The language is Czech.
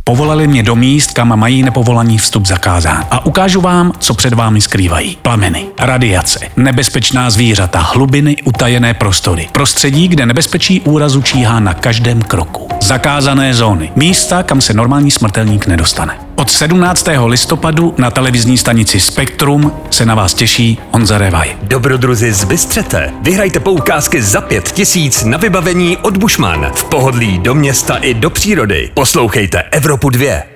Povolali mě do míst, kam mají nepovolaný vstup zakázán. A ukážu vám, co před vámi skrývají. Plameny, radiace, nebezpečná zvířata, hlubiny, utajené prostory. Prostředí, kde nebezpečí úrazu číhá na každém kroku. Zakázané zóny. Místa, kam se normální smrtelník nedostane. Od 17. listopadu na televizní stanici Spektrum se na vás těší Honza Revaj. Dobrodruzi z Bystřete. Vyhrajte poukázky za 5 000 na vybavení od Bushman. V pohodlí do města i do přírody. Poslouchejte Evropu 2.